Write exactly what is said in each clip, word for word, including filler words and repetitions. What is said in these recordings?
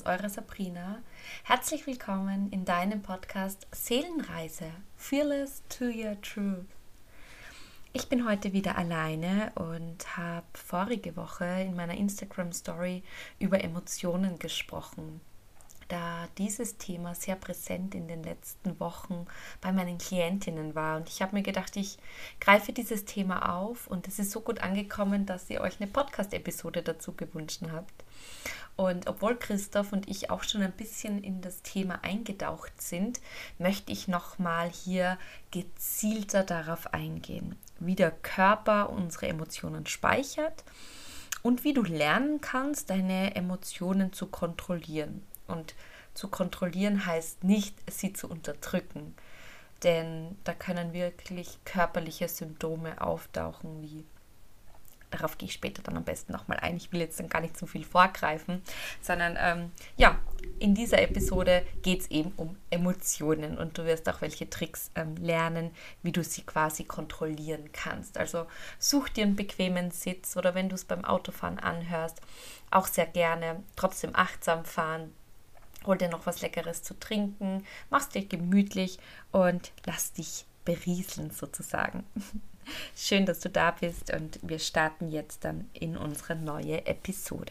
eure Sabrina. Herzlich willkommen in deinem Podcast Seelenreise, Fearless to Your Truth. Ich bin heute wieder alleine und habe vorige Woche in meiner Instagram-Story über Emotionen gesprochen, da dieses Thema sehr präsent in den letzten Wochen bei meinen Klientinnen war. Und ich habe mir gedacht, ich greife dieses Thema auf und es ist so gut angekommen, dass ihr euch eine Podcast-Episode dazu gewünscht habt. Und obwohl Christoph und ich auch schon ein bisschen in das Thema eingetaucht sind, möchte ich nochmal hier gezielter darauf eingehen, wie der Körper unsere Emotionen speichert und wie du lernen kannst, deine Emotionen zu kontrollieren. Und zu kontrollieren heißt nicht, sie zu unterdrücken, denn da können wirklich körperliche Symptome auftauchen, wie, darauf gehe ich später dann am besten nochmal ein, ich will jetzt dann gar nicht zu viel vorgreifen, sondern ähm, ja, in dieser Episode geht es eben um Emotionen und du wirst auch welche Tricks ähm, lernen, wie du sie quasi kontrollieren kannst. Also such dir einen bequemen Sitz oder wenn du es beim Autofahren anhörst, auch sehr gerne trotzdem achtsam fahren. Hol dir noch was Leckeres zu trinken, mach's dir gemütlich und lass dich berieseln sozusagen. Schön, dass du da bist und wir starten jetzt dann in unsere neue Episode.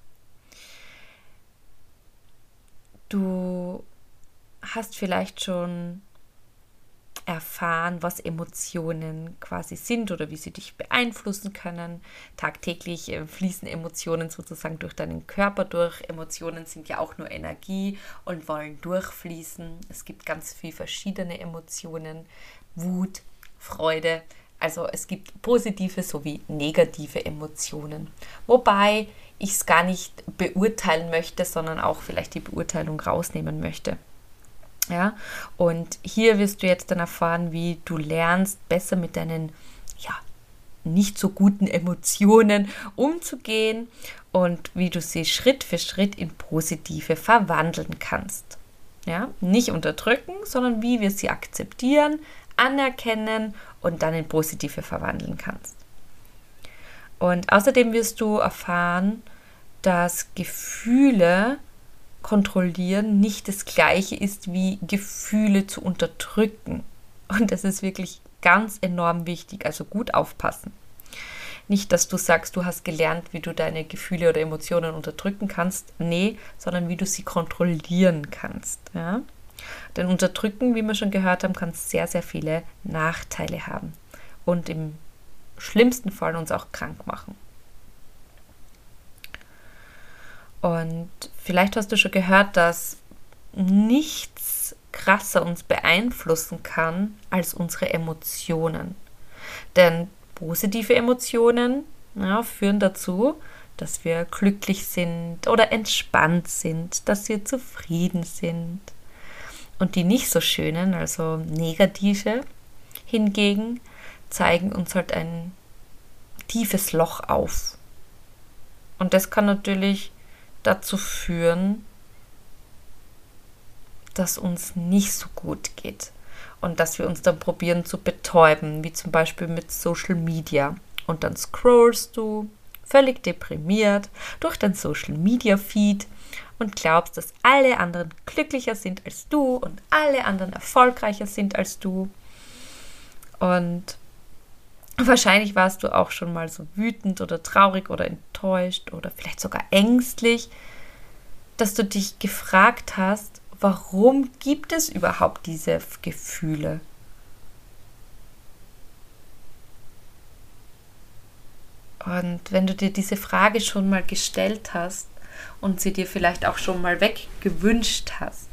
Du hast vielleicht schon erfahren, was Emotionen quasi sind oder wie sie dich beeinflussen können. Tagtäglich äh, fließen Emotionen sozusagen durch deinen Körper durch. Emotionen sind ja auch nur Energie und wollen durchfließen. Es gibt ganz viele verschiedene Emotionen, Wut, Freude. Also es gibt positive sowie negative Emotionen. Wobei ich es gar nicht beurteilen möchte, sondern auch vielleicht die Beurteilung rausnehmen möchte. Ja, und hier wirst du jetzt dann erfahren, wie du lernst, besser mit deinen ja, nicht so guten Emotionen umzugehen und wie du sie Schritt für Schritt in positive verwandeln kannst. Ja, nicht unterdrücken, sondern wie wir sie akzeptieren, anerkennen und dann in positive verwandeln kannst. Und außerdem wirst du erfahren, dass Gefühle kontrollieren nicht das Gleiche ist, wie Gefühle zu unterdrücken. Und das ist wirklich ganz enorm wichtig, also gut aufpassen. Nicht, dass du sagst, du hast gelernt, wie du deine Gefühle oder Emotionen unterdrücken kannst, nee, sondern wie du sie kontrollieren kannst. Ja? Denn unterdrücken, wie wir schon gehört haben, kann sehr, sehr viele Nachteile haben und im schlimmsten Fall uns auch krank machen. Und vielleicht hast du schon gehört, dass nichts krasser uns beeinflussen kann als unsere Emotionen. Denn positive Emotionen ja, führen dazu, dass wir glücklich sind oder entspannt sind, dass wir zufrieden sind. Und die nicht so schönen, also negative, hingegen zeigen uns halt ein tiefes Loch auf. Und das kann natürlich dazu führen, dass uns nicht so gut geht und dass wir uns dann probieren zu betäuben, wie zum Beispiel mit Social Media. Und dann scrollst du völlig deprimiert durch dein Social Media Feed und glaubst, dass alle anderen glücklicher sind als du und alle anderen erfolgreicher sind als du. Und wahrscheinlich warst du auch schon mal so wütend oder traurig oder enttäuscht oder vielleicht sogar ängstlich, dass du dich gefragt hast, warum gibt es überhaupt diese Gefühle? Und wenn du dir diese Frage schon mal gestellt hast und sie dir vielleicht auch schon mal weggewünscht hast,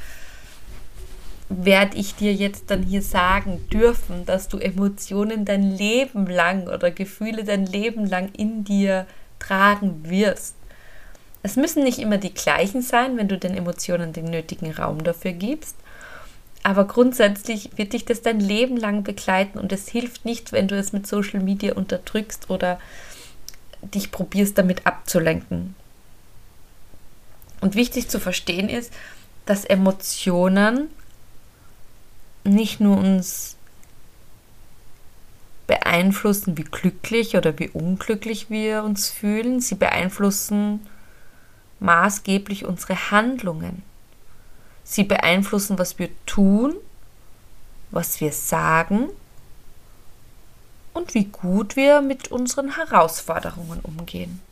werde ich dir jetzt dann hier sagen dürfen, dass du Emotionen dein Leben lang oder Gefühle dein Leben lang in dir tragen wirst. Es müssen nicht immer die gleichen sein, wenn du den Emotionen den nötigen Raum dafür gibst, aber grundsätzlich wird dich das dein Leben lang begleiten und es hilft nicht, wenn du es mit Social Media unterdrückst oder dich probierst damit abzulenken. Und wichtig zu verstehen ist, dass Emotionen nicht nur uns beeinflussen, wie glücklich oder wie unglücklich wir uns fühlen, sie beeinflussen maßgeblich unsere Handlungen. Sie beeinflussen, was wir tun, was wir sagen und wie gut wir mit unseren Herausforderungen umgehen.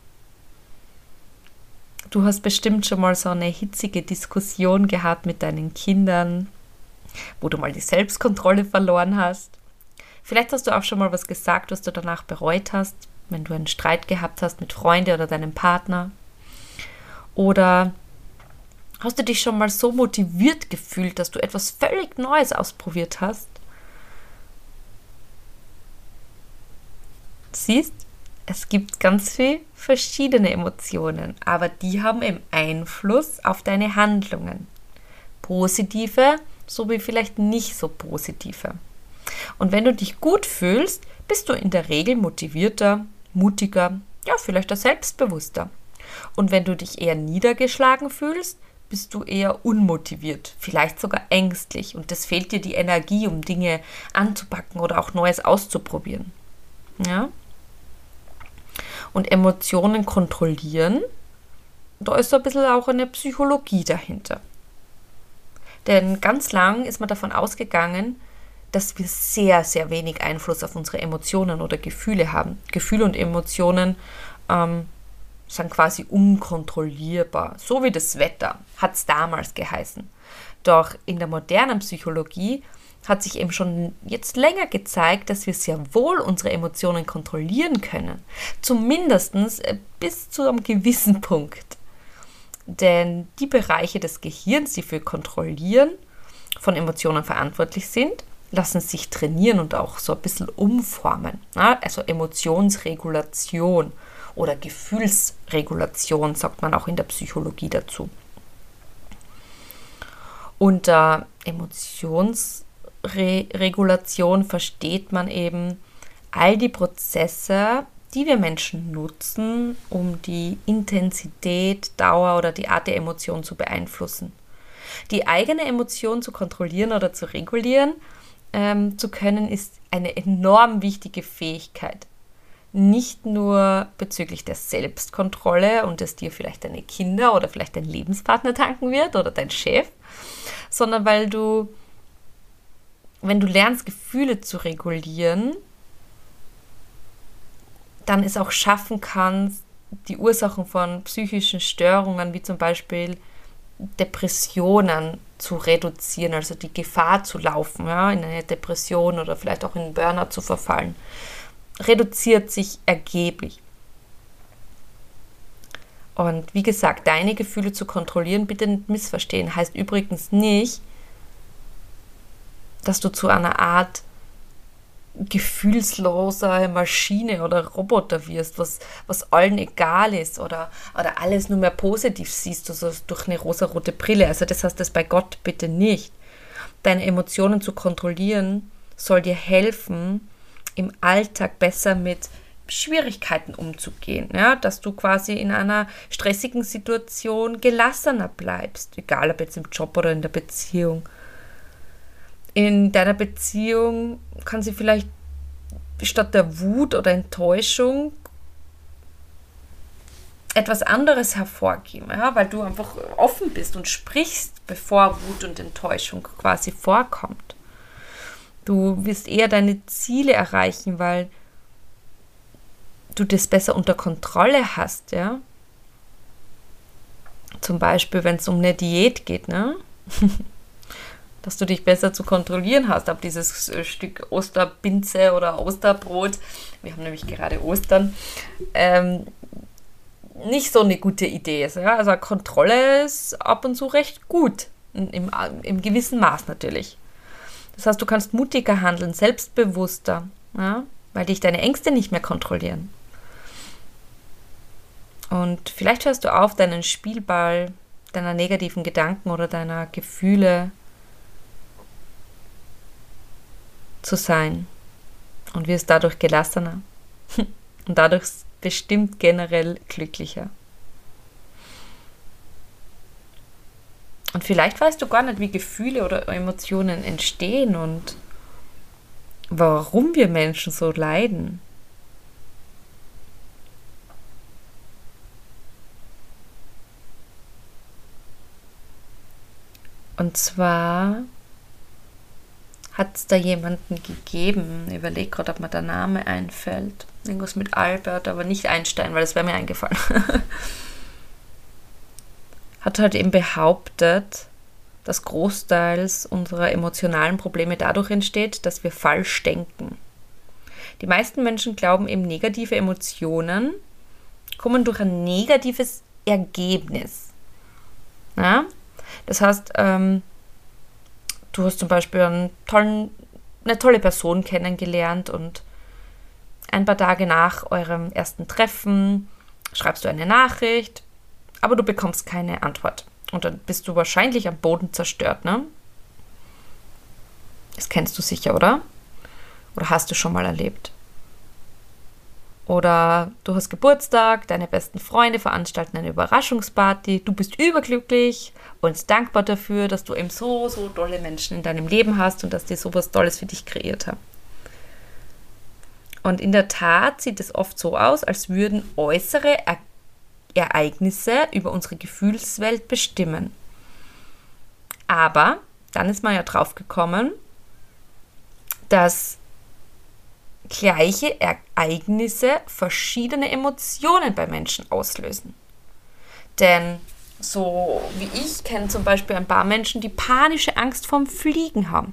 Du hast bestimmt schon mal so eine hitzige Diskussion gehabt mit deinen Kindern, wo du mal die Selbstkontrolle verloren hast. Vielleicht hast du auch schon mal was gesagt, was du danach bereut hast, wenn du einen Streit gehabt hast mit Freunden oder deinem Partner. Oder hast du dich schon mal so motiviert gefühlt, dass du etwas völlig Neues ausprobiert hast? Siehst, es gibt ganz viele verschiedene Emotionen, aber die haben eben Einfluss auf deine Handlungen. Positive sowie vielleicht nicht so positive. Und wenn du dich gut fühlst, bist du in der Regel motivierter, mutiger, ja, vielleicht auch selbstbewusster. Und wenn du dich eher niedergeschlagen fühlst, bist du eher unmotiviert, vielleicht sogar ängstlich und es fehlt dir die Energie, um Dinge anzupacken oder auch Neues auszuprobieren. Ja? Und Emotionen kontrollieren, da ist so ein bisschen auch eine Psychologie dahinter. Denn ganz lang ist man davon ausgegangen, dass wir sehr, sehr wenig Einfluss auf unsere Emotionen oder Gefühle haben. Gefühle und Emotionen ähm, sind quasi unkontrollierbar. So wie das Wetter, hat es damals geheißen. Doch in der modernen Psychologie hat sich eben schon jetzt länger gezeigt, dass wir sehr wohl unsere Emotionen kontrollieren können. Zumindest bis zu einem gewissen Punkt. Denn die Bereiche des Gehirns, die für Kontrollieren von Emotionen verantwortlich sind, lassen sich trainieren und auch so ein bisschen umformen. Also Emotionsregulation oder Gefühlsregulation, sagt man auch in der Psychologie dazu. Unter Emotionsregulation versteht man eben all die Prozesse, die wir Menschen nutzen, um die Intensität, Dauer oder die Art der Emotion zu beeinflussen. Die eigene Emotion zu kontrollieren oder zu regulieren ähm, zu können, ist eine enorm wichtige Fähigkeit. Nicht nur bezüglich der Selbstkontrolle und dass dir vielleicht deine Kinder oder vielleicht dein Lebenspartner danken wird oder dein Chef, sondern weil du, wenn du lernst, Gefühle zu regulieren, dann es auch schaffen kannst, die Ursachen von psychischen Störungen, wie zum Beispiel Depressionen, zu reduzieren, also die Gefahr zu laufen, ja, in eine Depression oder vielleicht auch in einen Burnout zu verfallen, reduziert sich erheblich. Und wie gesagt, deine Gefühle zu kontrollieren, bitte nicht missverstehen, heißt übrigens nicht, dass du zu einer Art gefühlsloser Maschine oder Roboter wirst, was, was allen egal ist oder, oder alles nur mehr positiv siehst, also durch eine rosarote Brille. Also das heißt das bei Gott bitte nicht. Deine Emotionen zu kontrollieren soll dir helfen, im Alltag besser mit Schwierigkeiten umzugehen, ja, dass du quasi in einer stressigen Situation gelassener bleibst, egal ob jetzt im Job oder in der Beziehung. In deiner Beziehung kann sie vielleicht statt der Wut oder Enttäuschung etwas anderes hervorgeben, ja, weil du einfach offen bist und sprichst, bevor Wut und Enttäuschung quasi vorkommt. Du wirst eher deine Ziele erreichen, weil du das besser unter Kontrolle hast, ja. Zum Beispiel, wenn es um eine Diät geht, ne? Dass du dich besser zu kontrollieren hast, ob dieses Stück Osterbinze oder Osterbrot, wir haben nämlich gerade Ostern, ähm, nicht so eine gute Idee ist. Ja? Also Kontrolle ist ab und zu recht gut, im, im gewissen Maß natürlich. Das heißt, du kannst mutiger handeln, selbstbewusster, ja? Weil dich deine Ängste nicht mehr kontrollieren. Und vielleicht hörst du auf, deinen Spielball deiner negativen Gedanken oder deiner Gefühle zu sein und wirst dadurch gelassener und dadurch bestimmt generell glücklicher. Und vielleicht weißt du gar nicht, wie Gefühle oder Emotionen entstehen und warum wir Menschen so leiden. Und zwar hat es da jemanden gegeben, ich überlege gerade, ob mir der Name einfällt. Irgendwas mit Albert, aber nicht Einstein, weil das wäre mir eingefallen. Hat halt eben behauptet, dass großteils unserer emotionalen Probleme dadurch entsteht, dass wir falsch denken. Die meisten Menschen glauben eben, negative Emotionen kommen durch ein negatives Ergebnis. Ja? Das heißt, ähm, du hast zum Beispiel einen tollen, eine tolle Person kennengelernt und ein paar Tage nach eurem ersten Treffen schreibst du eine Nachricht, aber du bekommst keine Antwort. Und dann bist du wahrscheinlich am Boden zerstört, ne? Das kennst du sicher, oder? Oder hast du schon mal erlebt? Oder du hast Geburtstag, deine besten Freunde veranstalten eine Überraschungsparty, du bist überglücklich und dankbar dafür, dass du eben so, so tolle Menschen in deinem Leben hast und dass die sowas Tolles für dich kreiert haben. Und in der Tat sieht es oft so aus, als würden äußere er- Ereignisse über unsere Gefühlswelt bestimmen. Aber dann ist man ja drauf gekommen, dass gleiche Ereignisse verschiedene Emotionen bei Menschen auslösen. Denn so wie ich kenne zum Beispiel ein paar Menschen, die panische Angst vorm Fliegen haben.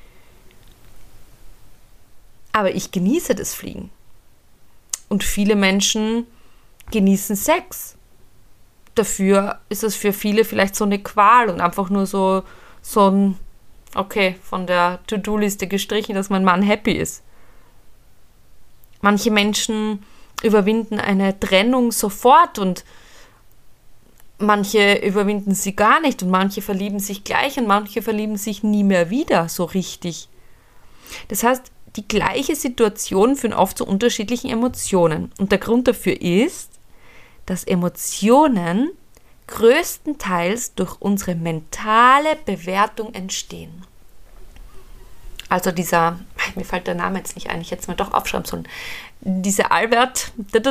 Aber ich genieße das Fliegen. Und viele Menschen genießen Sex. Dafür ist es für viele vielleicht so eine Qual und einfach nur so, so ein, okay, von der To-Do-Liste gestrichen, dass mein Mann happy ist. Manche Menschen überwinden eine Trennung sofort und manche überwinden sie gar nicht und manche verlieben sich gleich und manche verlieben sich nie mehr wieder so richtig. Das heißt, die gleiche Situation führen oft zu unterschiedlichen Emotionen. Und der Grund dafür ist, dass Emotionen größtenteils durch unsere mentale Bewertung entstehen. Also dieser, mir fällt der Name jetzt nicht ein, ich hätte es mir doch aufschreiben sollen, dieser Albert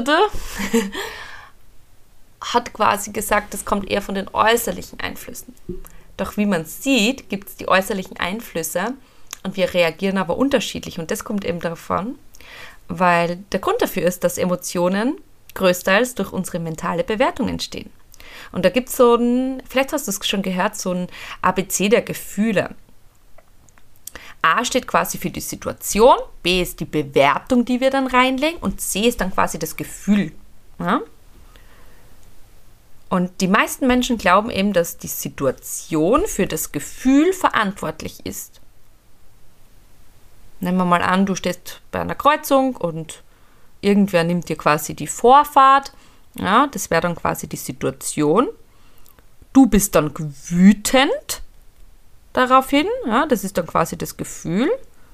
hat quasi gesagt, das kommt eher von den äußerlichen Einflüssen. Doch wie man sieht, gibt es die äußerlichen Einflüsse und wir reagieren aber unterschiedlich. Und das kommt eben davon, weil der Grund dafür ist, dass Emotionen größtenteils durch unsere mentale Bewertung entstehen. Und da gibt es so ein, vielleicht hast du es schon gehört, so ein A B C der Gefühle. A steht quasi für die Situation, B ist die Bewertung, die wir dann reinlegen und C ist dann quasi das Gefühl. Ja? Und die meisten Menschen glauben eben, dass die Situation für das Gefühl verantwortlich ist. Nehmen wir mal an, du stehst bei einer Kreuzung und irgendwer nimmt dir quasi die Vorfahrt. Ja, das wäre dann quasi die Situation. Du bist dann wütend daraufhin. Ja, das ist dann quasi das Gefühl.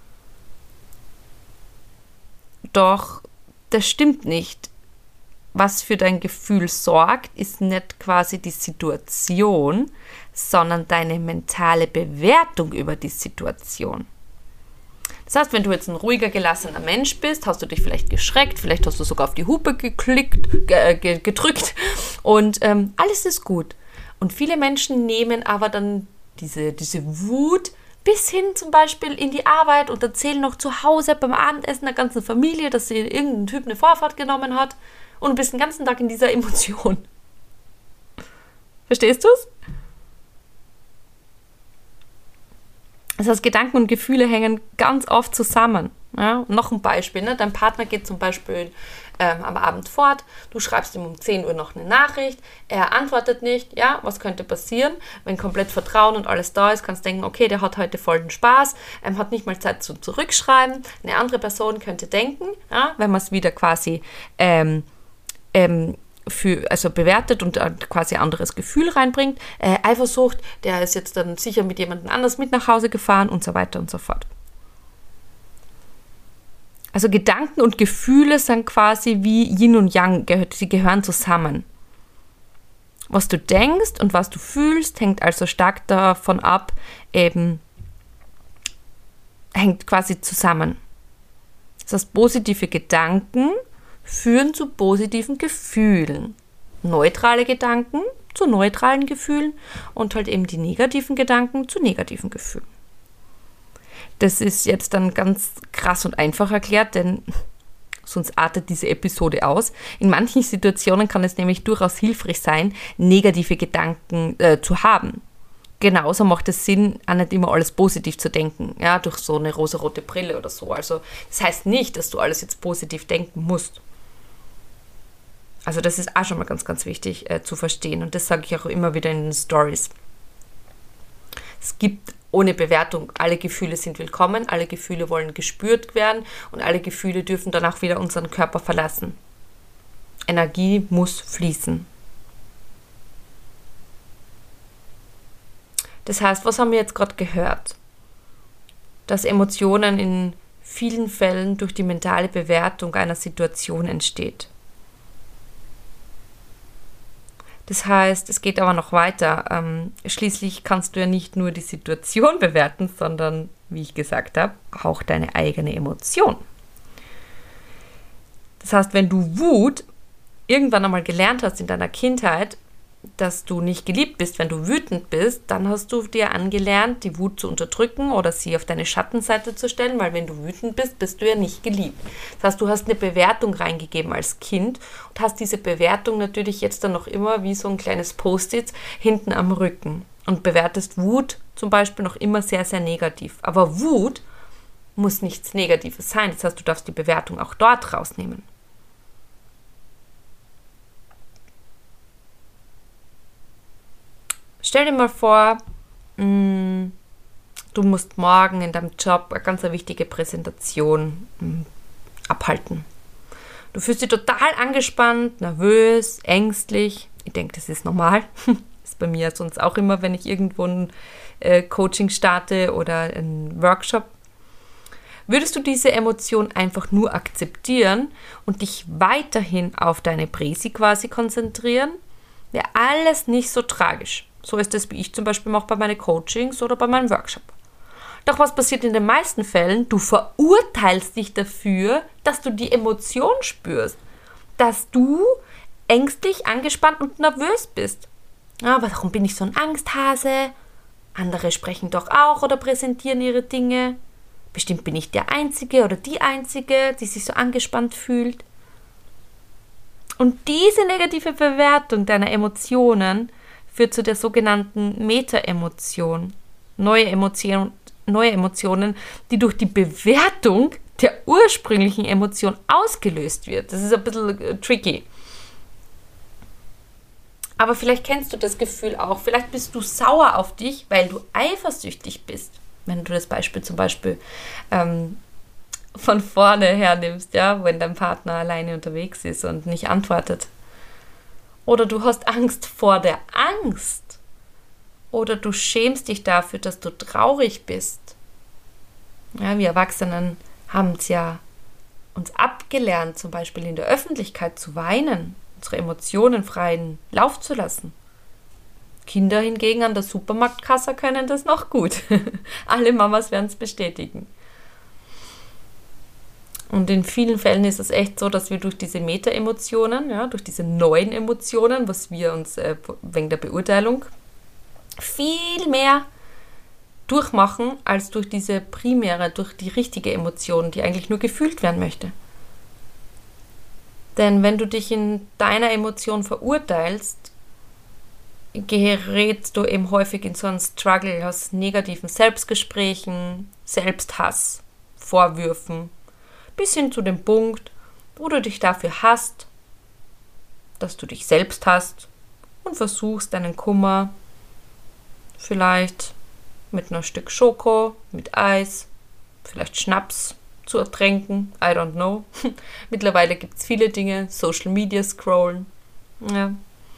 Doch das stimmt nicht. Was für dein Gefühl sorgt, ist nicht quasi die Situation, sondern deine mentale Bewertung über die Situation. Das heißt, wenn du jetzt ein ruhiger, gelassener Mensch bist, hast du dich vielleicht geschreckt, vielleicht hast du sogar auf die Hupe geklickt, ge- ge- gedrückt und ähm, alles ist gut. Und viele Menschen nehmen aber dann diese, diese Wut bis hin zum Beispiel in die Arbeit und erzählen noch zu Hause beim Abendessen der ganzen Familie, dass sie irgendein Typ eine Vorfahrt genommen hat und du bist den ganzen Tag in dieser Emotion. Verstehst du es? Das heißt, Gedanken und Gefühle hängen ganz oft zusammen. Ja? Noch ein Beispiel, ne? Dein Partner geht zum Beispiel ähm, am Abend fort, du schreibst ihm um zehn Uhr noch eine Nachricht, er antwortet nicht, ja, was könnte passieren? Wenn komplett Vertrauen und alles da ist, kannst du denken, okay, der hat heute voll den Spaß, ähm, hat nicht mal Zeit zum Zurückschreiben. Eine andere Person könnte denken, ja, wenn man es wieder quasi ähm, ähm, Für, also bewertet und quasi ein anderes Gefühl reinbringt. Äh, Eifersucht, der ist jetzt dann sicher mit jemandem anders mit nach Hause gefahren und so weiter und so fort. Also Gedanken und Gefühle sind quasi wie Yin und Yang, sie gehören zusammen. Was du denkst und was du fühlst, hängt also stark davon ab, eben hängt quasi zusammen. Das heißt, positive Gedanken führen zu positiven Gefühlen. Neutrale Gedanken zu neutralen Gefühlen und halt eben die negativen Gedanken zu negativen Gefühlen. Das ist jetzt dann ganz krass und einfach erklärt, denn sonst artet diese Episode aus. In manchen Situationen kann es nämlich durchaus hilfreich sein, negative Gedanken äh, zu haben. Genauso macht es Sinn, auch nicht immer alles positiv zu denken, ja, durch so eine rosarote Brille oder so. Also das heißt nicht, dass du alles jetzt positiv denken musst. Also das ist auch schon mal ganz, ganz wichtig äh, zu verstehen. Und das sage ich auch immer wieder in den Stories. Es gibt ohne Bewertung, alle Gefühle sind willkommen, alle Gefühle wollen gespürt werden und alle Gefühle dürfen dann auch wieder unseren Körper verlassen. Energie muss fließen. Das heißt, was haben wir jetzt gerade gehört? Dass Emotionen in vielen Fällen durch die mentale Bewertung einer Situation entsteht. Das heißt, es geht aber noch weiter. Ähm, schließlich kannst du ja nicht nur die Situation bewerten, sondern, wie ich gesagt habe, auch deine eigene Emotion. Das heißt, wenn du Wut irgendwann einmal gelernt hast in deiner Kindheit, dass du nicht geliebt bist, wenn du wütend bist, dann hast du dir angelernt, die Wut zu unterdrücken oder sie auf deine Schattenseite zu stellen, weil wenn du wütend bist, bist du ja nicht geliebt. Das heißt, du hast eine Bewertung reingegeben als Kind und hast diese Bewertung natürlich jetzt dann noch immer wie so ein kleines Post-it hinten am Rücken und bewertest Wut zum Beispiel noch immer sehr, sehr negativ. Aber Wut muss nichts Negatives sein. Das heißt, du darfst die Bewertung auch dort rausnehmen. Stell dir mal vor, mh, du musst morgen in deinem Job eine ganz wichtige Präsentation mh, abhalten. Du fühlst dich total angespannt, nervös, ängstlich. Ich denke, das ist normal. Das ist bei mir sonst auch immer, wenn ich irgendwo ein äh, Coaching starte oder einen Workshop. Würdest du diese Emotion einfach nur akzeptieren und dich weiterhin auf deine Präsi quasi konzentrieren, wäre alles nicht so tragisch. So ist es, wie ich zum Beispiel mache bei meinen Coachings oder bei meinem Workshop. Doch was passiert in den meisten Fällen? Du verurteilst dich dafür, dass du die Emotion spürst. Dass du ängstlich, angespannt und nervös bist. Ja, warum bin ich so ein Angsthase? Andere sprechen doch auch oder präsentieren ihre Dinge. Bestimmt bin ich der Einzige oder die Einzige, die sich so angespannt fühlt. Und diese negative Bewertung deiner Emotionen führt zu der sogenannten Meta-Emotion. Neue Emotionen, neue Emotionen, die durch die Bewertung der ursprünglichen Emotion ausgelöst wird. Das ist ein bisschen tricky. Aber vielleicht kennst du das Gefühl auch. Vielleicht bist du sauer auf dich, weil du eifersüchtig bist. Wenn du das Beispiel zum Beispiel ähm, von vorne hernimmst, ja, wenn dein Partner alleine unterwegs ist und nicht antwortet. Oder du hast Angst vor der Angst. Oder du schämst dich dafür, dass du traurig bist. Ja, wir Erwachsenen haben es ja uns abgelernt, zum Beispiel in der Öffentlichkeit zu weinen, unsere Emotionen freien Lauf zu lassen. Kinder hingegen an der Supermarktkasse können das noch gut. Alle Mamas werden es bestätigen. Und in vielen Fällen ist es echt so, dass wir durch diese Meta-Emotionen, ja, durch diese neuen Emotionen, was wir uns äh, wegen der Beurteilung viel mehr durchmachen, als durch diese primäre, durch die richtige Emotion, die eigentlich nur gefühlt werden möchte. Denn wenn du dich in deiner Emotion verurteilst, gerätst du eben häufig in so einen Struggle aus negativen Selbstgesprächen, Selbsthass, Vorwürfen, bis hin zu dem Punkt, wo du dich dafür hasst, dass du dich selbst hasst und versuchst, deinen Kummer vielleicht mit einem Stück Schoko, mit Eis, vielleicht Schnaps zu ertränken. I don't know. Mittlerweile gibt es viele Dinge, Social Media scrollen. Ja.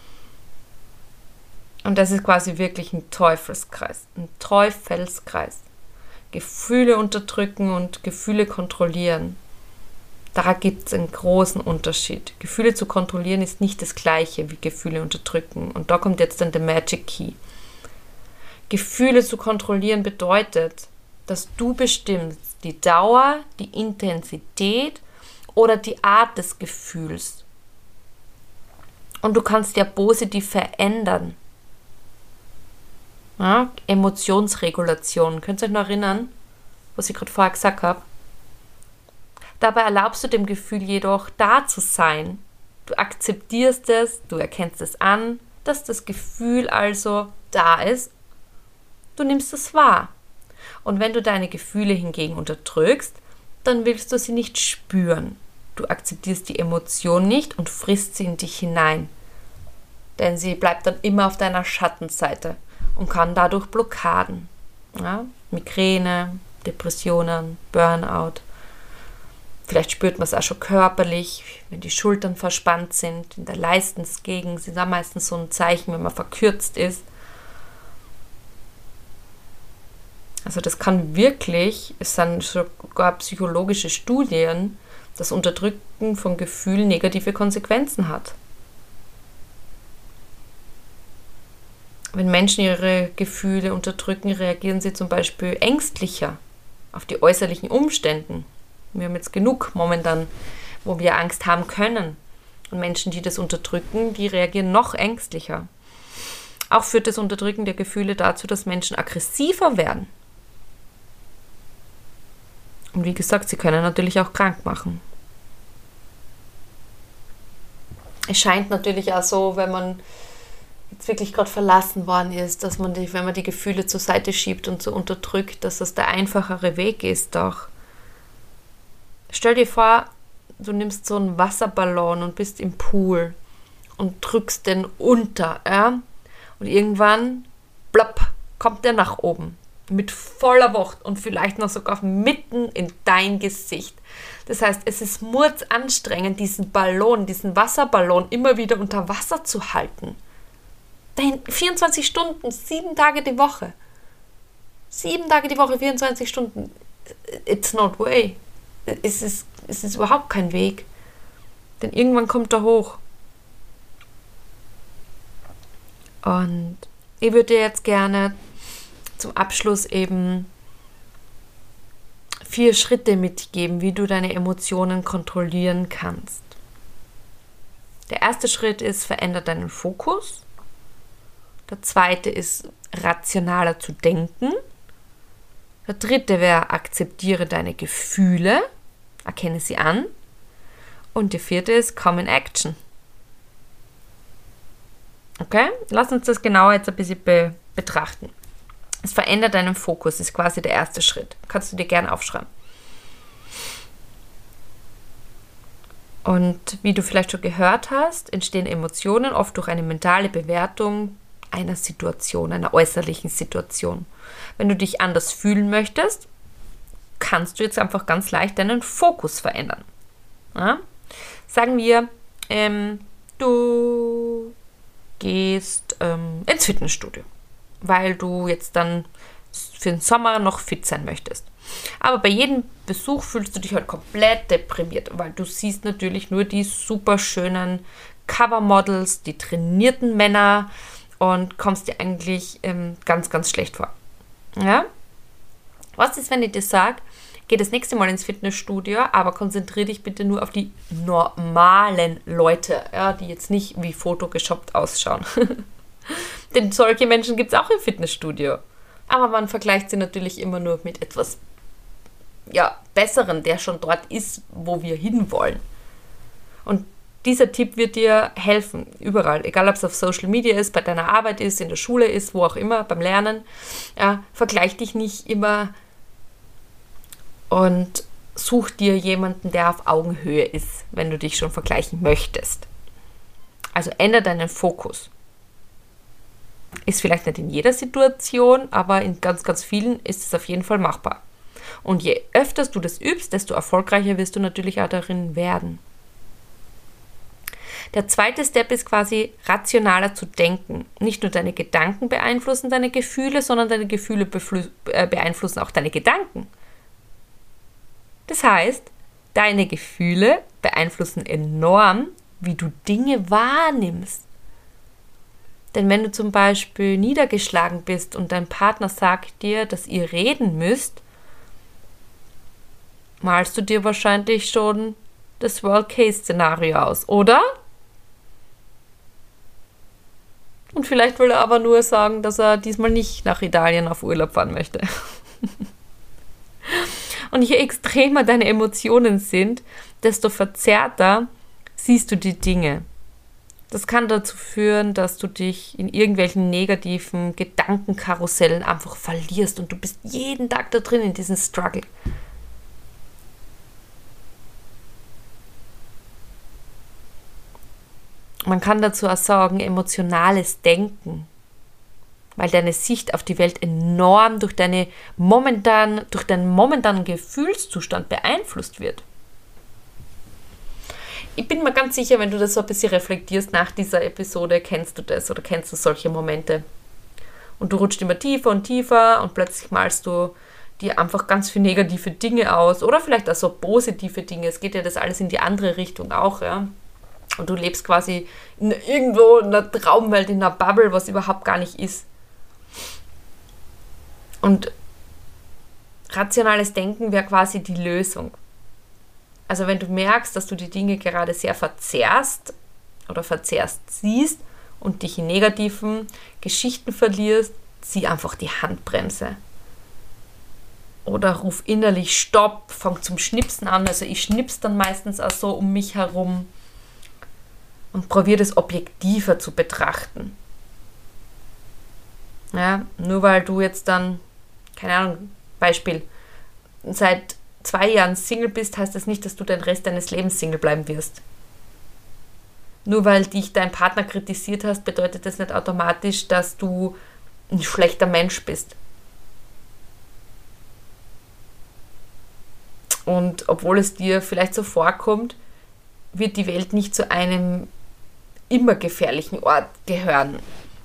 Und das ist quasi wirklich ein Teufelskreis. Ein Teufelskreis. Gefühle unterdrücken und Gefühle kontrollieren. Da gibt es einen großen Unterschied. Gefühle zu kontrollieren ist nicht das Gleiche wie Gefühle unterdrücken. Und da kommt jetzt dann der Magic Key. Gefühle zu kontrollieren bedeutet, dass du bestimmst die Dauer, die Intensität oder die Art des Gefühls. Und du kannst ja positiv verändern. Ja, Emotionsregulation. Könnt ihr euch noch erinnern, was ich gerade vorher gesagt habe? Dabei erlaubst du dem Gefühl jedoch, da zu sein. Du akzeptierst es, du erkennst es an, dass das Gefühl also da ist. Du nimmst es wahr. Und wenn du deine Gefühle hingegen unterdrückst, dann willst du sie nicht spüren. Du akzeptierst die Emotion nicht und frisst sie in dich hinein. Denn sie bleibt dann immer auf deiner Schattenseite und kann dadurch Blockaden. Ja? Migräne, Depressionen, Burnout. Vielleicht spürt man es auch schon körperlich, wenn die Schultern verspannt sind. In der Leistensgegend sind da meistens so ein Zeichen, wenn man verkürzt ist. Also das kann wirklich, es sind sogar psychologische Studien, dass Unterdrücken von Gefühlen negative Konsequenzen hat. Wenn Menschen ihre Gefühle unterdrücken, reagieren sie zum Beispiel ängstlicher auf die äußerlichen Umstände. Wir haben jetzt genug momentan, wo wir Angst haben können. Und Menschen, die das unterdrücken, die reagieren noch ängstlicher. Auch führt das Unterdrücken der Gefühle dazu, dass Menschen aggressiver werden. Und wie gesagt, sie können natürlich auch krank machen. Es scheint natürlich auch so, wenn man jetzt wirklich gerade verlassen worden ist, dass man die, wenn man die Gefühle zur Seite schiebt und so unterdrückt, dass das der einfachere Weg ist. Doch stell dir vor, du nimmst so einen Wasserballon und bist im Pool und drückst den unter, ja? Und irgendwann, plopp, kommt der nach oben. Mit voller Wucht und vielleicht noch sogar mitten in dein Gesicht. Das heißt, es ist murdsanstrengend, diesen Ballon, diesen Wasserballon immer wieder unter Wasser zu halten. vierundzwanzig Stunden, sieben Tage die Woche. Sieben Tage die Woche, vierundzwanzig Stunden. It's not way. Es ist, es ist überhaupt kein Weg. Denn irgendwann kommt er hoch. Und ich würde dir jetzt gerne zum Abschluss eben vier Schritte mitgeben, wie du deine Emotionen kontrollieren kannst. Der erste Schritt ist, verändere deinen Fokus. Der zweite ist, rationaler zu denken. Der dritte wäre, akzeptiere deine Gefühle, erkenne sie an. Und der vierte ist, come in action. Okay, lass uns das genauer jetzt ein bisschen be- betrachten. Es verändert deinen Fokus, ist quasi der erste Schritt. Kannst du dir gerne aufschreiben. Und wie du vielleicht schon gehört hast, entstehen Emotionen oft durch eine mentale Bewertung einer Situation, einer äußerlichen Situation. Wenn du dich anders fühlen möchtest, kannst du jetzt einfach ganz leicht deinen Fokus verändern. Ja? Sagen wir, ähm, du gehst ähm, ins Fitnessstudio, weil du jetzt dann für den Sommer noch fit sein möchtest. Aber bei jedem Besuch fühlst du dich halt komplett deprimiert, weil du siehst natürlich nur die super schönen Covermodels, die trainierten Männer und kommst dir eigentlich ähm, ganz, ganz schlecht vor. Ja? Was ist, wenn ich dir sage, geh das nächste Mal ins Fitnessstudio, aber konzentriere dich bitte nur auf die normalen Leute, ja, die jetzt nicht wie photogeshoppt ausschauen. Denn solche Menschen gibt es auch im Fitnessstudio. Aber man vergleicht sie natürlich immer nur mit etwas ja, Besseren, der schon dort ist, wo wir hinwollen. Und dieser Tipp wird dir helfen, überall. Egal, ob es auf Social Media ist, bei deiner Arbeit ist, in der Schule ist, wo auch immer, beim Lernen. Ja, vergleich dich nicht immer und such dir jemanden, der auf Augenhöhe ist, wenn du dich schon vergleichen möchtest. Also ändere deinen Fokus. Ist vielleicht nicht in jeder Situation, aber in ganz, ganz vielen ist es auf jeden Fall machbar. Und je öfter du das übst, desto erfolgreicher wirst du natürlich auch darin werden. Der zweite Step ist quasi rationaler zu denken. Nicht nur deine Gedanken beeinflussen deine Gefühle, sondern deine Gefühle beeinflussen auch deine Gedanken. Das heißt, deine Gefühle beeinflussen enorm, wie du Dinge wahrnimmst. Denn wenn du zum Beispiel niedergeschlagen bist und dein Partner sagt dir, dass ihr reden müsst, malst du dir wahrscheinlich schon das Worst-Case-Szenario aus, oder? Und vielleicht will er aber nur sagen, dass er diesmal nicht nach Italien auf Urlaub fahren möchte. Und je extremer deine Emotionen sind, desto verzerrter siehst du die Dinge. Das kann dazu führen, dass du dich in irgendwelchen negativen Gedankenkarussellen einfach verlierst und du bist jeden Tag da drin in diesem Struggle. Man kann dazu auch sagen, emotionales Denken, weil deine Sicht auf die Welt enorm durch, deine momentan, durch deinen momentanen Gefühlszustand beeinflusst wird. Ich bin mir ganz sicher, wenn du das so ein bisschen reflektierst nach dieser Episode, kennst du das oder kennst du solche Momente. Und du rutscht immer tiefer und tiefer und plötzlich malst du dir einfach ganz viele negative Dinge aus oder vielleicht auch so positive Dinge. Es geht ja das alles in die andere Richtung auch, ja. Und du lebst quasi in, irgendwo in einer Traumwelt, in einer Bubble, was überhaupt gar nicht ist. Und rationales Denken wäre quasi die Lösung. Also wenn du merkst, dass du die Dinge gerade sehr verzerrst oder verzerrst siehst und dich in negativen Geschichten verlierst, zieh einfach die Handbremse. Oder ruf innerlich Stopp, fang zum Schnipsen an. Also ich schnips dann meistens auch so um mich herum und probiere das objektiver zu betrachten. Ja, nur weil du jetzt dann, keine Ahnung, Beispiel, seit zwei Jahren Single bist, heißt das nicht, dass du den Rest deines Lebens Single bleiben wirst. Nur weil dich dein Partner kritisiert hast, bedeutet das nicht automatisch, dass du ein schlechter Mensch bist. Und obwohl es dir vielleicht so vorkommt, wird die Welt nicht zu einem immer gefährlichen Ort gehören.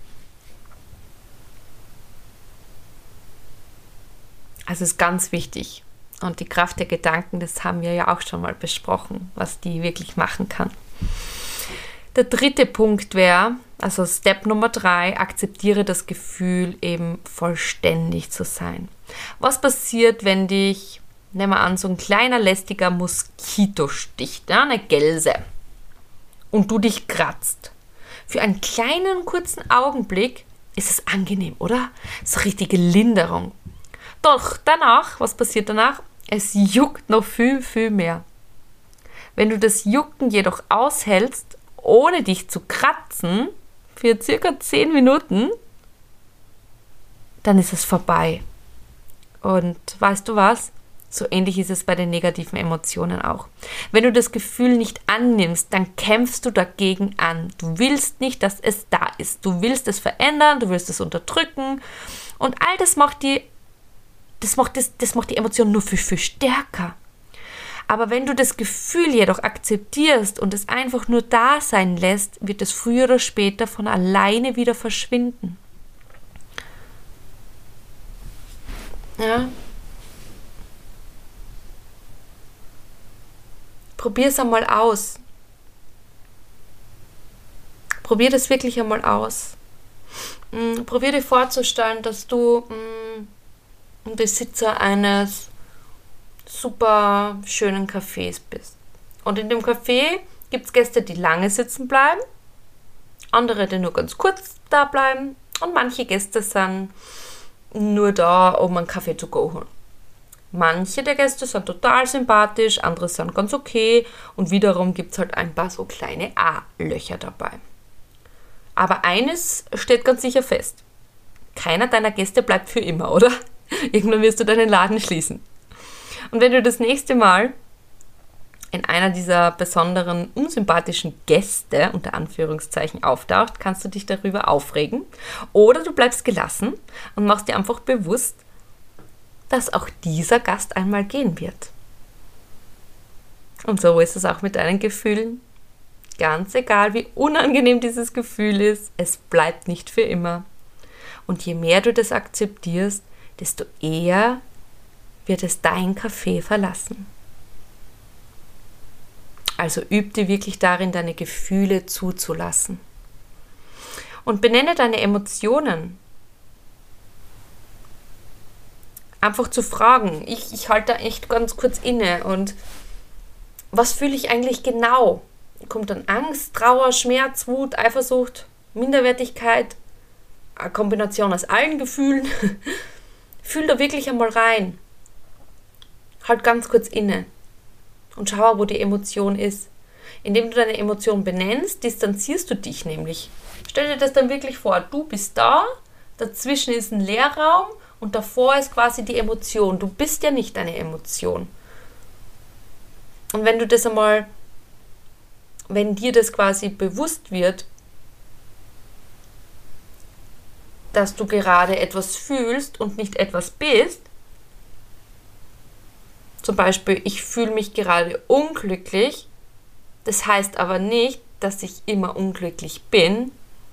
Also ist ganz wichtig. Und die Kraft der Gedanken, das haben wir ja auch schon mal besprochen, was die wirklich machen kann. Der dritte Punkt wäre, also Step Nummer drei, akzeptiere das Gefühl, eben vollständig zu sein. Was passiert, wenn dich, nehmen wir an, so ein kleiner lästiger Moskito sticht, ja, eine Gelse, und du dich kratzt? Für einen kleinen, kurzen Augenblick ist es angenehm, oder? So richtige Linderung. Doch danach, was passiert danach? Es juckt noch viel, viel mehr. Wenn du das Jucken jedoch aushältst, ohne dich zu kratzen, für circa zehn Minuten, dann ist es vorbei. Und weißt du was? So ähnlich ist es bei den negativen Emotionen auch. Wenn du das Gefühl nicht annimmst, dann kämpfst du dagegen an. Du willst nicht, dass es da ist. Du willst es verändern, du willst es unterdrücken. Und all das macht die, das macht, das, das macht die Emotion nur viel, viel stärker. Aber wenn du das Gefühl jedoch akzeptierst und es einfach nur da sein lässt, wird es früher oder später von alleine wieder verschwinden. Ja. Probier es einmal aus. Probier das wirklich einmal aus. Probier dir vorzustellen, dass du ein Besitzer eines super schönen Cafés bist. Und in dem Café gibt es Gäste, die lange sitzen bleiben, andere, die nur ganz kurz da bleiben und manche Gäste sind nur da, um einen Kaffee to go holen. Manche der Gäste sind total sympathisch, andere sind ganz okay und wiederum gibt es halt ein paar so kleine A-Löcher dabei. Aber eines steht ganz sicher fest: Keiner deiner Gäste bleibt für immer, oder? Irgendwann wirst du deinen Laden schließen. Und wenn du das nächste Mal in einer dieser besonderen, unsympathischen Gäste, unter Anführungszeichen, auftaucht, kannst du dich darüber aufregen. Oder du bleibst gelassen und machst dir einfach bewusst, dass auch dieser Gast einmal gehen wird. Und so ist es auch mit deinen Gefühlen. Ganz egal, wie unangenehm dieses Gefühl ist, es bleibt nicht für immer. Und je mehr du das akzeptierst, desto eher wird es dein Café verlassen. Also üb dir wirklich darin, deine Gefühle zuzulassen. Und benenne deine Emotionen. Einfach zu fragen. Ich, ich halte da echt ganz kurz inne. Und was fühle ich eigentlich genau? Kommt dann Angst, Trauer, Schmerz, Wut, Eifersucht? Minderwertigkeit, eine Kombination aus allen Gefühlen. Fühl da wirklich einmal rein. Halt ganz kurz inne und schau, wo die Emotion ist. Indem du deine Emotion benennst, distanzierst du dich nämlich. Stell dir das dann wirklich vor, du bist da, dazwischen ist ein Leerraum und davor ist quasi die Emotion. Du bist ja nicht deine Emotion. Und wenn du das einmal, wenn dir das quasi bewusst wird, dass du gerade etwas fühlst und nicht etwas bist, zum Beispiel, ich fühle mich gerade unglücklich, das heißt aber nicht, dass ich immer unglücklich bin,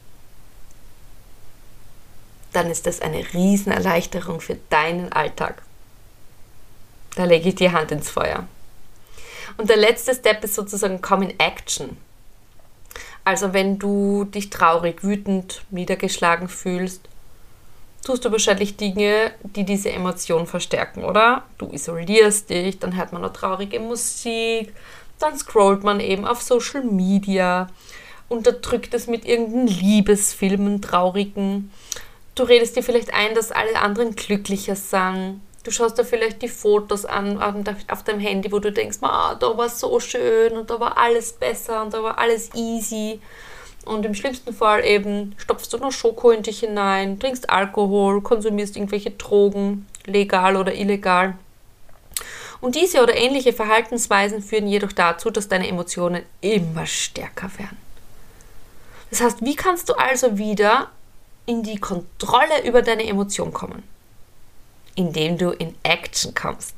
dann ist das eine Riesenerleichterung für deinen Alltag. Da lege ich die Hand ins Feuer. Und der letzte Step ist sozusagen Come in Action. Also wenn du dich traurig, wütend, niedergeschlagen fühlst, tust du wahrscheinlich Dinge, die diese Emotion verstärken, oder? Du isolierst dich, dann hört man noch traurige Musik, dann scrollt man eben auf Social Media, unterdrückt es mit irgendeinen Liebesfilmen, traurigen. Du redest dir vielleicht ein, dass alle anderen glücklicher sind. Du schaust dir vielleicht die Fotos an auf deinem Handy, wo du denkst, ah, da war es so schön und da war alles besser und da war alles easy. Und im schlimmsten Fall eben stopfst du noch Schoko in dich hinein, trinkst Alkohol, konsumierst irgendwelche Drogen, legal oder illegal. Und diese oder ähnliche Verhaltensweisen führen jedoch dazu, dass deine Emotionen immer stärker werden. Das heißt, wie kannst du also wieder in die Kontrolle über deine Emotion kommen? Indem du in Action kommst.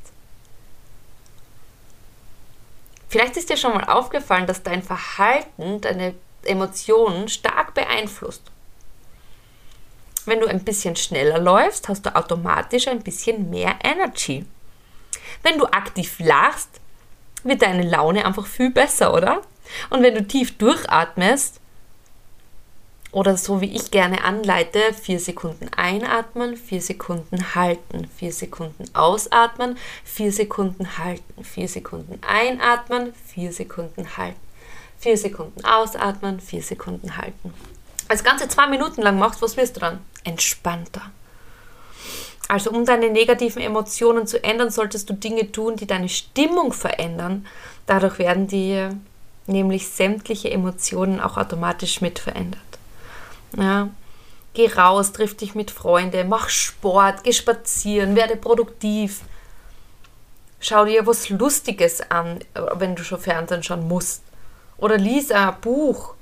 Vielleicht ist dir schon mal aufgefallen, dass dein Verhalten, deine Emotionen stark beeinflusst. Wenn du ein bisschen schneller läufst, hast du automatisch ein bisschen mehr Energy. Wenn du aktiv lachst, wird deine Laune einfach viel besser, oder? Und wenn du tief durchatmest, oder so wie ich gerne anleite, vier Sekunden einatmen, vier Sekunden halten, vier Sekunden ausatmen, vier Sekunden halten, vier Sekunden einatmen, vier Sekunden halten, vier Sekunden ausatmen, vier Sekunden halten. Als Ganze zwei Minuten lang machst, was wirst du dann? Entspannter. Also um deine negativen Emotionen zu ändern, solltest du Dinge tun, die deine Stimmung verändern. Dadurch werden dir nämlich sämtliche Emotionen auch automatisch mit verändert. Ja, geh raus, triff dich mit Freunden, mach Sport, geh spazieren, werde produktiv. Schau dir was Lustiges an, wenn du schon Fernsehen schauen musst. Oder lies ein Buch.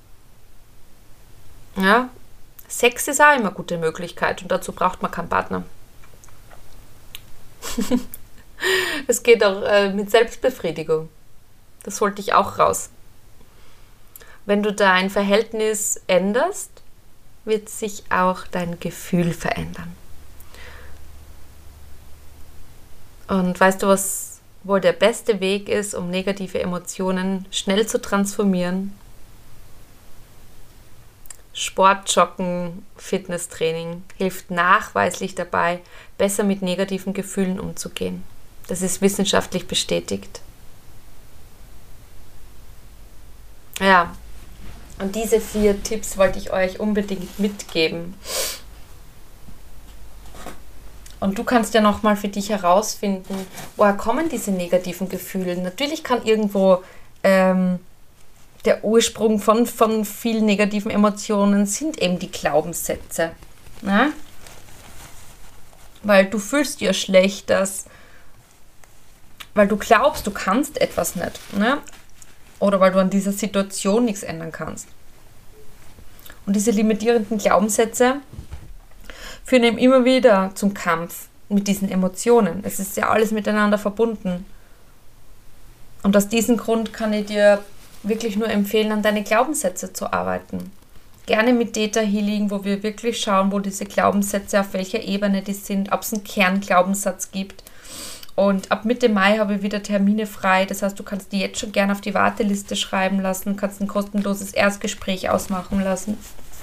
Ja, Sex ist auch immer eine gute Möglichkeit und dazu braucht man keinen Partner. Es geht auch äh, mit Selbstbefriedigung. Das holt dich auch raus. Wenn du dein Verhältnis änderst, wird sich auch dein Gefühl verändern. Und weißt du, was wohl der beste Weg ist, um negative Emotionen schnell zu transformieren? Sport, Joggen, Fitnesstraining hilft nachweislich dabei, besser mit negativen Gefühlen umzugehen. Das ist wissenschaftlich bestätigt. Ja, und diese vier Tipps wollte ich euch unbedingt mitgeben. Und du kannst ja nochmal für dich herausfinden, woher kommen diese negativen Gefühle. Natürlich kann irgendwo ähm, der Ursprung von, von vielen negativen Emotionen sind eben die Glaubenssätze. Ne? Weil du fühlst dir schlecht, dass, weil du glaubst, du kannst etwas nicht. Ne? Oder weil du an dieser Situation nichts ändern kannst. Und diese limitierenden Glaubenssätze führen eben immer wieder zum Kampf mit diesen Emotionen. Es ist ja alles miteinander verbunden. Und aus diesem Grund kann ich dir wirklich nur empfehlen, an deine Glaubenssätze zu arbeiten. Gerne mit Theta Healing, wo wir wirklich schauen, wo diese Glaubenssätze, auf welcher Ebene die sind, ob es einen Kernglaubenssatz gibt. Und ab Mitte Mai habe ich wieder Termine frei. Das heißt, du kannst die jetzt schon gerne auf die Warteliste schreiben lassen, kannst ein kostenloses Erstgespräch ausmachen lassen.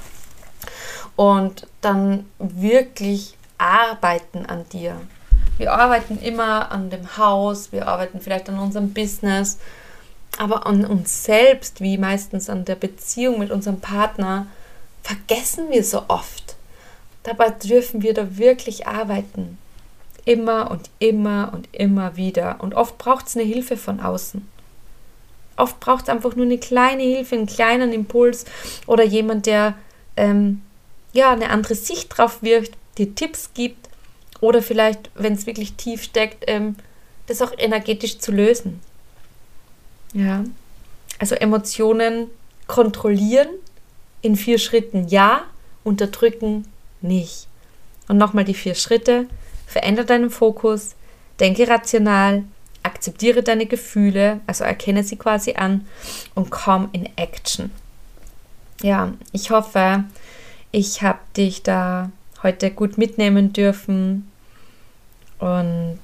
Und dann wirklich arbeiten an dir. Wir arbeiten immer an dem Haus, wir arbeiten vielleicht an unserem Business, aber an uns selbst, wie meistens an der Beziehung mit unserem Partner, vergessen wir so oft. Dabei dürfen wir da wirklich arbeiten. Immer und immer und immer wieder. Und oft braucht es eine Hilfe von außen. Oft braucht es einfach nur eine kleine Hilfe, einen kleinen Impuls oder jemand, der ähm, ja, eine andere Sicht drauf wirft, dir Tipps gibt oder vielleicht, wenn es wirklich tief steckt, ähm, das auch energetisch zu lösen. Ja, also Emotionen kontrollieren in vier Schritten ja, unterdrücken nicht. Und nochmal die vier Schritte. Verändere deinen Fokus, denke rational, akzeptiere deine Gefühle, also erkenne sie quasi an und komm in Action. Ja, ich hoffe, ich habe dich da heute gut mitnehmen dürfen und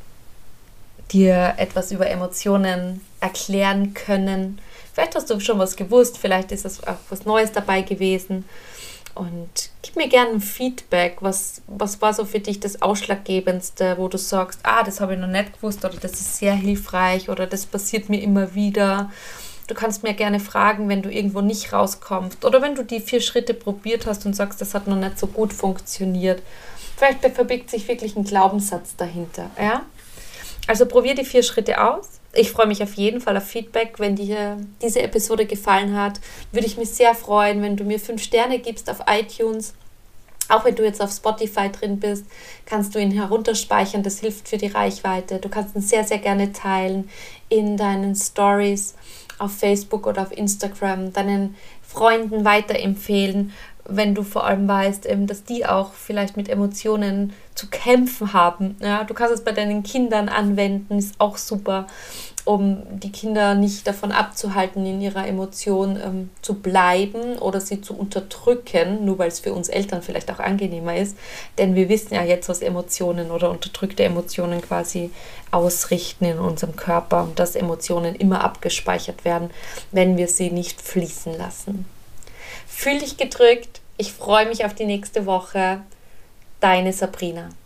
dir etwas über Emotionen erklären können. Vielleicht hast du schon was gewusst, vielleicht ist es auch was Neues dabei gewesen. Und gib mir gerne ein Feedback, was, was war so für dich das Ausschlaggebendste, wo du sagst, ah, das habe ich noch nicht gewusst oder das ist sehr hilfreich oder das passiert mir immer wieder. Du kannst mir gerne fragen, wenn du irgendwo nicht rauskommst oder wenn du die vier Schritte probiert hast und sagst, das hat noch nicht so gut funktioniert. Vielleicht verbirgt sich wirklich ein Glaubenssatz dahinter. Ja? Also probier die vier Schritte aus. Ich freue mich auf jeden Fall auf Feedback. Wenn dir diese Episode gefallen hat, würde ich mich sehr freuen, wenn du mir fünf Sterne gibst auf iTunes. Auch wenn du jetzt auf Spotify drin bist, kannst du ihn herunterspeichern. Das hilft für die Reichweite. Du kannst ihn sehr, sehr gerne teilen in deinen Stories auf Facebook oder auf Instagram, deinen Freunden weiterempfehlen, wenn du vor allem weißt, dass die auch vielleicht mit Emotionen zu kämpfen haben. Ja, du kannst es bei deinen Kindern anwenden, ist auch super, um die Kinder nicht davon abzuhalten, in ihrer Emotion ähm, zu bleiben oder sie zu unterdrücken, nur weil es für uns Eltern vielleicht auch angenehmer ist. Denn wir wissen ja jetzt, was Emotionen oder unterdrückte Emotionen quasi ausrichten in unserem Körper und dass Emotionen immer abgespeichert werden, wenn wir sie nicht fließen lassen. Fühl dich gedrückt. Ich freue mich auf die nächste Woche. Deine Sabrina.